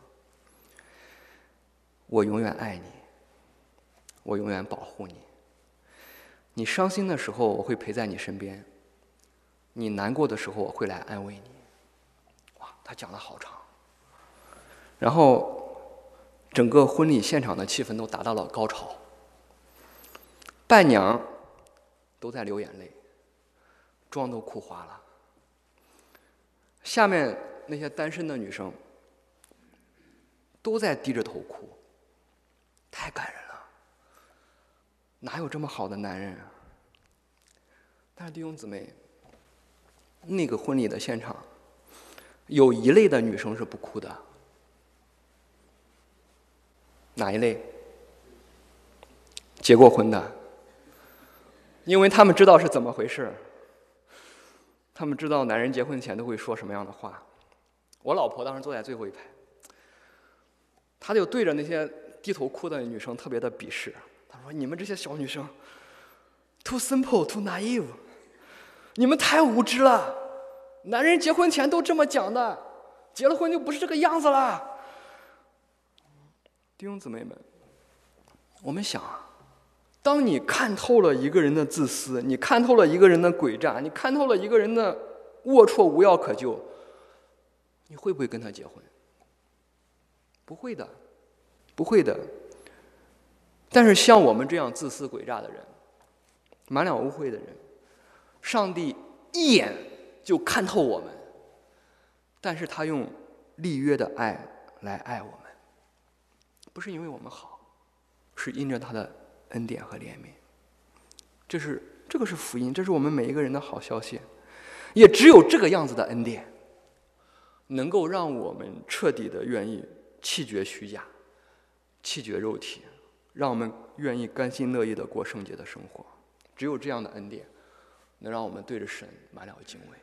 我永远爱你，我永远保护你。你伤心的时候，我会陪在你身边；你难过的时候，我会来安慰你。”哇，他讲得好长。然后整个婚礼现场的气氛都达到了高潮，伴娘都在流眼泪，妆都哭花了。下面那些单身的女生都在低着头哭，太感人了。哪有这么好的男人啊？但是弟兄姊妹，那个婚礼的现场，有一类的女生是不哭的。哪一类？结过婚的，因为他们知道是怎么回事，他们知道男人结婚前都会说什么样的话。我老婆当时坐在最后一排，她就对着那些低头哭的女生特别的鄙视，她说：“你们这些小女生 ，too simple, too naive， 你们太无知了。男人结婚前都这么讲的，结了婚就不是这个样子了。”弟兄姊妹们，我们想啊，当你看透了一个人的自私，你看透了一个人的诡诈，你看透了一个人的龌龊无药可救，你会不会跟他结婚？不会的，不会的。但是像我们这样自私诡诈的人，满脸污秽的人，上帝一眼就看透我们，但是他用立约的爱来爱我们，不是因为我们好，是因着他的恩典和怜悯。这是这个是福音，这是我们每一个人的好消息。也只有这个样子的恩典，能够让我们彻底的愿意弃绝虚假，弃绝肉体，让我们愿意甘心乐意的过圣洁的生活。只有这样的恩典，能让我们对着神满了敬畏。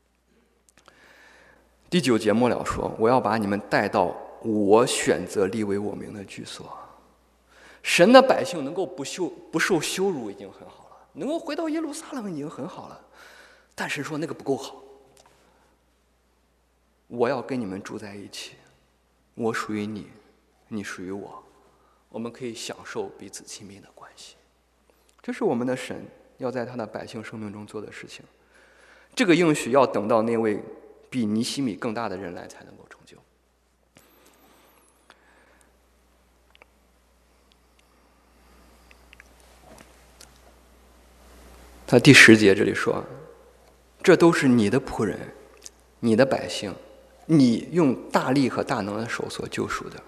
第九节末了说：“我要把你们带到我选择立为我名的居所。”神的百姓能够不羞不受羞辱已经很好了，能够回到耶路撒冷已经很好了。但神说那个不够好，我要跟你们住在一起，我属于你，你属于我，我们可以享受彼此亲密的关系。这是我们的神要在他的百姓生命中做的事情。这个应许要等到那位比尼希米更大的人来才能够成就。他第十节这里说，这都是你的仆人，你的百姓，你用大力和大能的手所救赎的。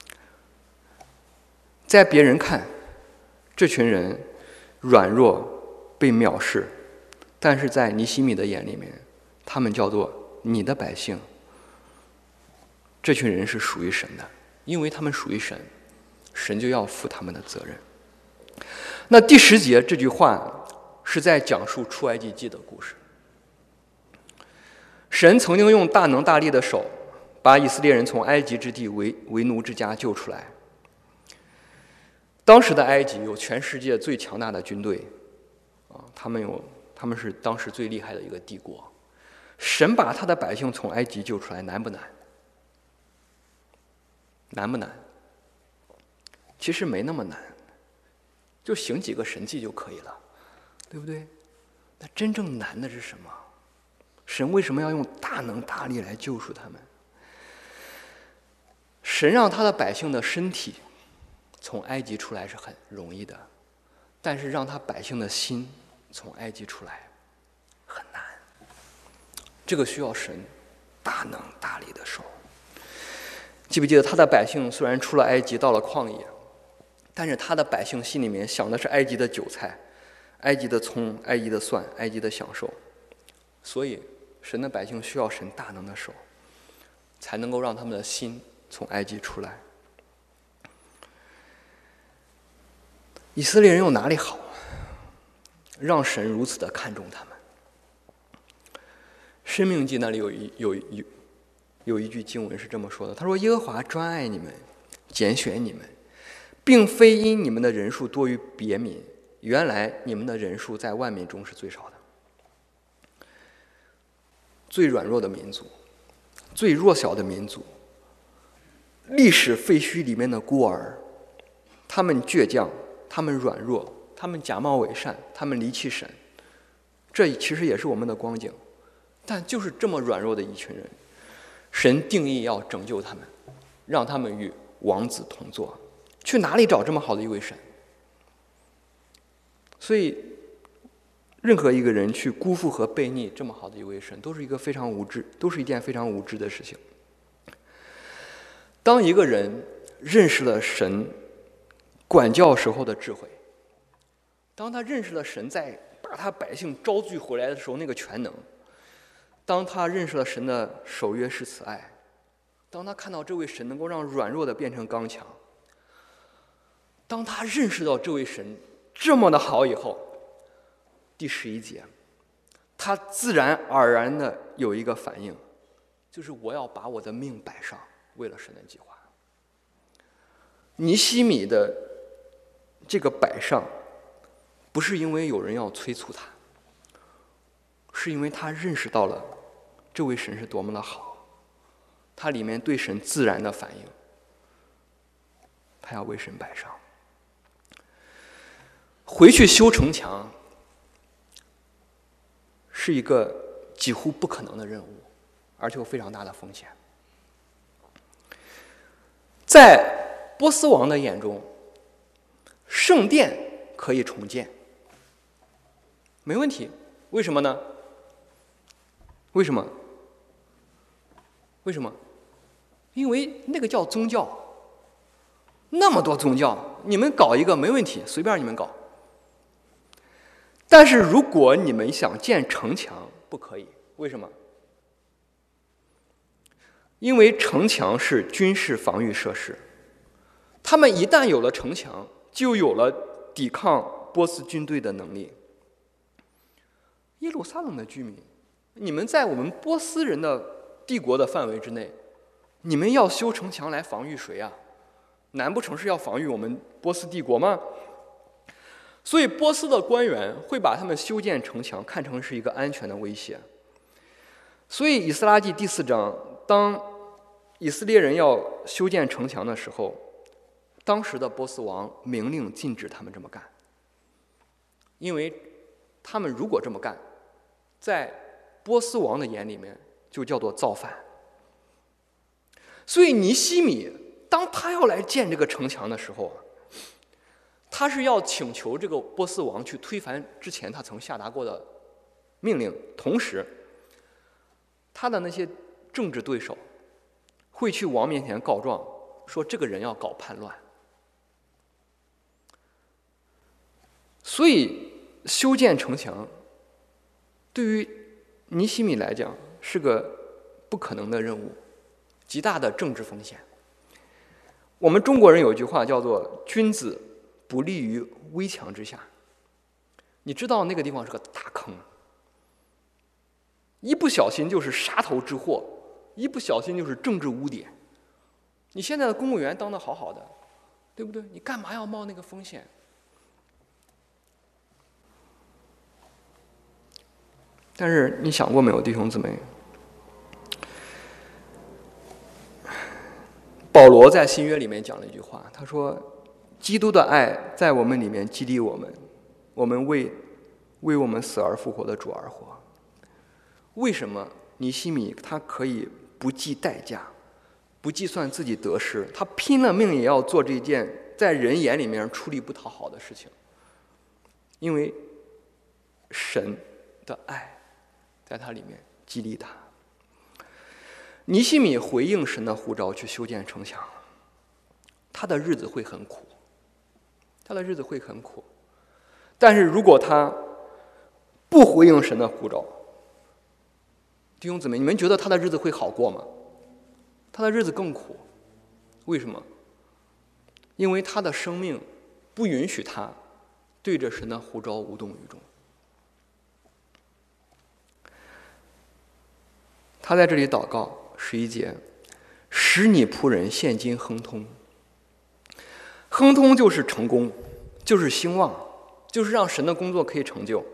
在别人看，这群人软弱被藐视，但是在尼希米的眼里面，他们叫做你的百姓。这群人是属于神的，因为他们属于神，神就要负他们的责任。那第十节这句话是在讲述出埃及记的故事。神曾经用大能大力的手把以色列人从埃及之地为为奴之家救出来。当时的埃及有全世界最强大的军队，啊，他们有他们是当时最厉害的一个帝国。神把他的百姓从埃及救出来，难不难？难不难？其实没那么难，就行几个神迹就可以了，对不对？那真正难的是什么？神为什么要用大能大力来救赎他们？神让他的百姓的身体从埃及出来是很容易的，但是让他百姓的心从埃及出来很难。这个需要神大能大力的手。记不记得他的百姓虽然出了埃及到了旷野，但是他的百姓心里面想的是埃及的韭菜、埃及的葱、埃及的蒜、埃及的享受。所以神的百姓需要神大能的手，才能够让他们的心从埃及出来。以色列人有哪里好，让神如此的看重他们？申命记那里有一有有有一句经文是这么说的，他说：“耶和华专爱你们，拣选你们，并非因你们的人数多于别民，原来你们的人数在万民中是最少的。”最软弱的民族，最弱小的民族，历史废墟里面的孤儿，他们倔强，他们软弱，他们假冒伪善，他们离弃神，这其实也是我们的光景。但就是这么软弱的一群人，神定义要拯救他们，让他们与王子同坐。去哪里找这么好的一位神？所以任何一个人去辜负和背逆这么好的一位神，都是一个非常无知，都是一件非常无知的事情。当一个人认识了神管教时候的智慧，当他认识了神在把他百姓招聚回来的时候那个全能，当他认识了神的守约是慈爱，当他看到这位神能够让软弱的变成刚强，当他认识到这位神这么的好以后，第十一节，他自然而然的有一个反应，就是我要把我的命摆上，为了神的计划。尼希米的这个摆上，不是因为有人要催促他，是因为他认识到了这位神是多么的好，他里面对神自然的反应，他要为神摆上。回去修城墙是一个几乎不可能的任务，而且有非常大的风险。在波斯王的眼中，圣殿可以重建，没问题。为什么呢？为什么？为什么？因为那个叫宗教，那么多宗教，你们搞一个没问题，随便你们搞。但是如果你们想建城墙，不可以。为什么？因为城墙是军事防御设施，他们一旦有了城墙，就有了抵抗波斯军队的能力。耶路撒冷的居民，你们在我们波斯人的帝国的范围之内，你们要修城墙来防御谁啊？难不成是要防御我们波斯帝国吗？所以波斯的官员会把他们修建城墙看成是一个安全的威胁。所以以斯拉记第四章，当以色列人要修建城墙的时候，当时的波斯王明令禁止他们这么干，因为他们如果这么干，在波斯王的眼里面就叫做造反。所以尼希米当他要来建这个城墙的时候，他是要请求这个波斯王去推翻之前他曾下达过的命令，同时他的那些政治对手会去王面前告状，说这个人要搞叛乱。所以修建城墙对于尼希米来讲是个不可能的任务，极大的政治风险。我们中国人有一句话叫做君子不立于危墙之下，你知道那个地方是个大坑，一不小心就是杀头之祸，一不小心就是政治污点。你现在的公务员当得好好的，对不对？你干嘛要冒那个风险？但是你想过没有，弟兄姊妹？保罗在新约里面讲了一句话，他说基督的爱在我们里面激励我们，我们为为我们死而复活的主而活。为什么尼希米他可以不计代价，不计算自己得失，他拼了命也要做这件在人眼里面出力不讨好的事情？因为神的爱在他里面激励他。尼希米回应神的呼召去修建城墙，他的日子会很苦，他的日子会很苦。但是如果他不回应神的呼召，弟兄姊妹，你们觉得他的日子会好过吗？他的日子更苦。为什么？因为他的生命不允许他对着神的呼召无动于衷。他在这里祷告，十一节，使你仆人现今亨通。亨通就是成功，就是兴旺，就是让神的工作可以成就。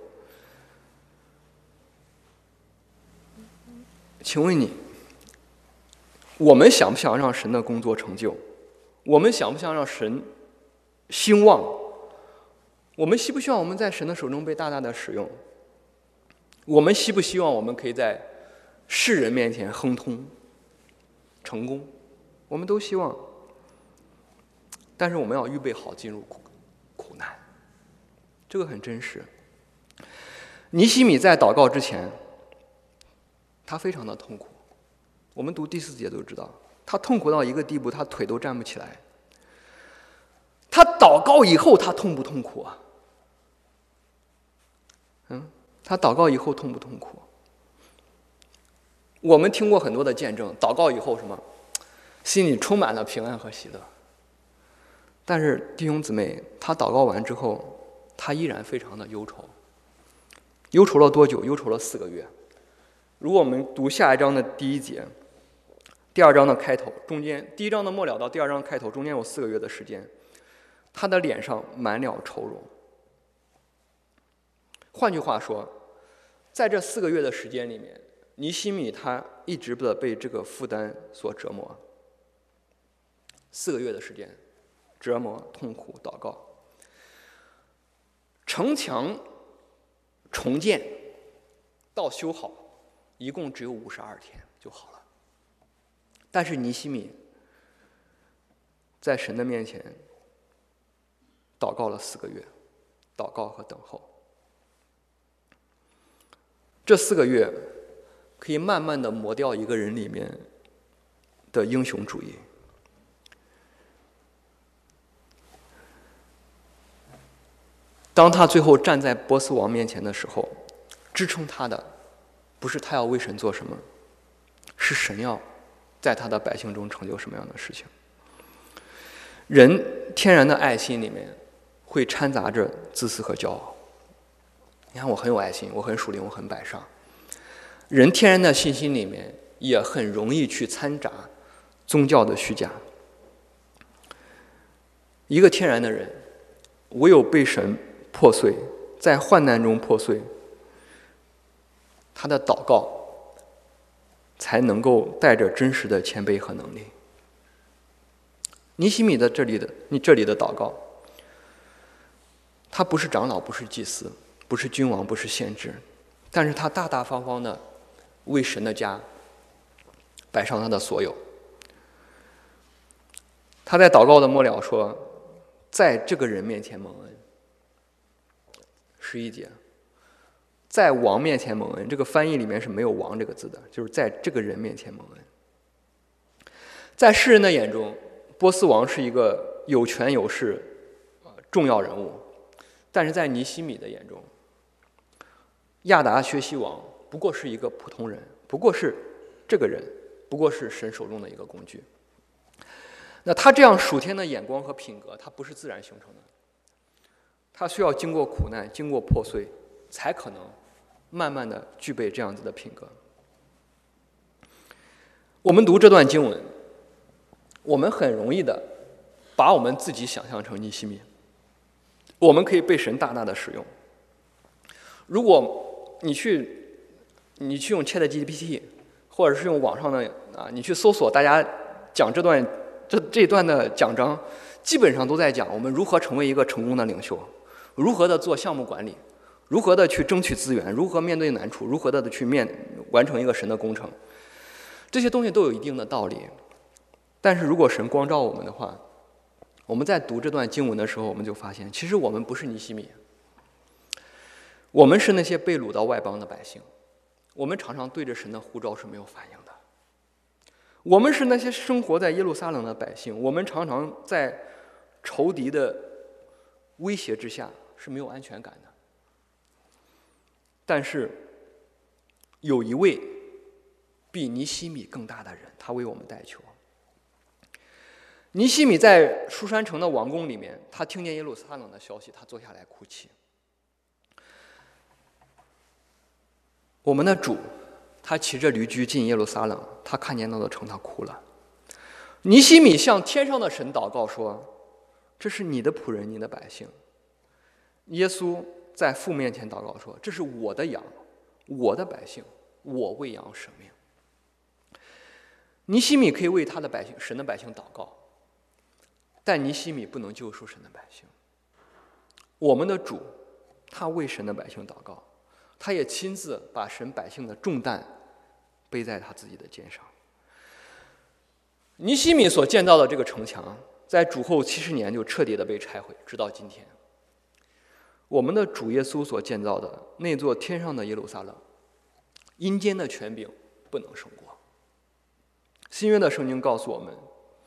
请问你，我们想不想让神的工作成就？我们想不想让神兴旺？我们希不希望我们在神的手中被大大的使用？我们希不希望我们可以在世人面前亨通、成功？我们都希望，但是我们要预备好进入苦苦难，这个很真实。 尼希米在祷告之前，他非常的痛苦。我们读第四节都知道，他痛苦到一个地步，他腿都站不起来。他祷告以后，他痛不痛苦啊？嗯，他祷告以后痛不痛苦？我们听过很多的见证，祷告以后什么，心里充满了平安和喜乐。但是弟兄姊妹，他祷告完之后，他依然非常的忧愁。忧愁了多久？忧愁了四个月。如果我们读下一章的第一节，第二章的开头，中间第一章的末了到第二章开头，中间有四个月的时间，他的脸上满了愁容。换句话说，在这四个月的时间里面，尼希米他一直的被这个负担所折磨。四个月的时间，折磨、痛苦、祷告。城墙重建到修好，一共只有五十二天就好了。但是尼希米在神的面前祷告了四个月，祷告和等候。这四个月可以慢慢的磨掉一个人里面的英雄主义。当他最后站在波斯王面前的时候，支撑他的不是他要为神做什么，是神要在他的百姓中成就什么样的事情。人天然的爱心里面会掺杂着自私和骄傲。你看，我很有爱心，我很属灵，我很摆上。人天然的信心里面也很容易去掺杂宗教的虚假。一个天然的人，唯有被神破碎，在患难中破碎，他的祷告才能够带着真实的谦卑和能力。尼希米的这里的你这里的祷告，他不是长老，不是祭司，不是君王，不是先知，但是他大大方方的为神的家摆上他的所有。他在祷告的末了说，在这个人面前蒙恩。十一节，在王面前蒙恩，这个翻译里面是没有王这个字的，就是在这个人面前蒙恩。在世人的眼中，波斯王是一个有权有势、重要人物，但是在尼希米的眼中，亚达薛西王不过是一个普通人，不过是这个人，不过是神手中的一个工具。那他这样属天的眼光和品格，他不是自然形成的，他需要经过苦难，经过破碎，才可能慢慢的具备这样子的品格。我们读这段经文，我们很容易的把我们自己想象成尼希米，我们可以被神大大的使用。如果你去你去用 ChatGPT， 或者是用网上的啊，你去搜索大家讲这段这这段的讲章，基本上都在讲我们如何成为一个成功的领袖，如何的做项目管理，如何的去争取资源，如何面对难处，如何的去面完成一个神的工程。这些东西都有一定的道理，但是如果神光照我们的话，我们在读这段经文的时候，我们就发现，其实我们不是尼希米，我们是那些被掳到外邦的百姓，我们常常对着神的呼召是没有反应的。我们是那些生活在耶路撒冷的百姓，我们常常在仇敌的威胁之下是没有安全感的。但是有一位比尼希米更大的人，他为我们代求。尼希米在书珊城的王宫里面，他听见耶路撒冷的消息，他坐下来哭泣。我们的主，他骑着驴驹进耶路撒冷，他看见那座城，他哭了。尼希米向天上的神祷告说，这是你的仆人，你的百姓。耶稣在父面前祷告说，这是我的羊，我的百姓，我为羊舍命。尼希米可以为他的百姓，神的百姓祷告，但尼希米不能救赎神的百姓。我们的主，他为神的百姓祷告，他也亲自把神百姓的重担背在他自己的肩上。尼希米所建造的这个城墙，在主后七十年就彻底的被拆毁，直到今天。 我们的主耶稣所建造的那座天上的耶路撒冷，阴间的权柄不能胜过。新约的圣经告诉我们，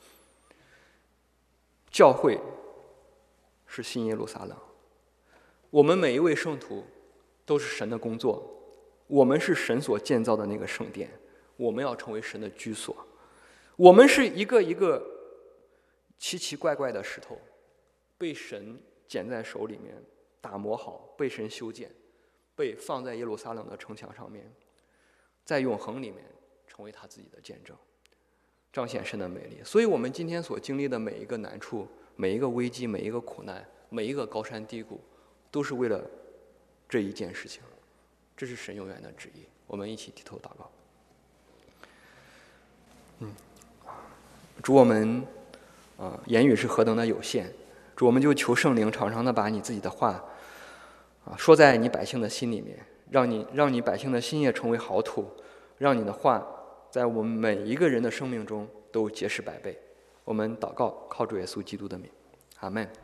教会是新耶路撒冷，我们每一位圣徒都是神的工作，我们是神所建造的那个圣殿，我们要成为神的居所。我们是一个一个奇奇怪怪的石头，被神捡在手里面，打磨好，被神修剪，被放在耶路撒冷的城墙上面，在永恒里面成为他自己的见证，彰显神的美丽。所以我们今天所经历的每一个难处，每一个危机，每一个苦难，每一个高山低谷，都是为了这一件事情。这是神永远的旨意。我们一起低头祷告。嗯，主，我们啊、呃，言语是何等的有限，主，我们就求圣灵常常的把你自己的话啊说在你百姓的心里面，让你让你百姓的心也成为好土，让你的话在我们每一个人的生命中都结实百倍。我们祷告，靠主耶稣基督的名，阿们。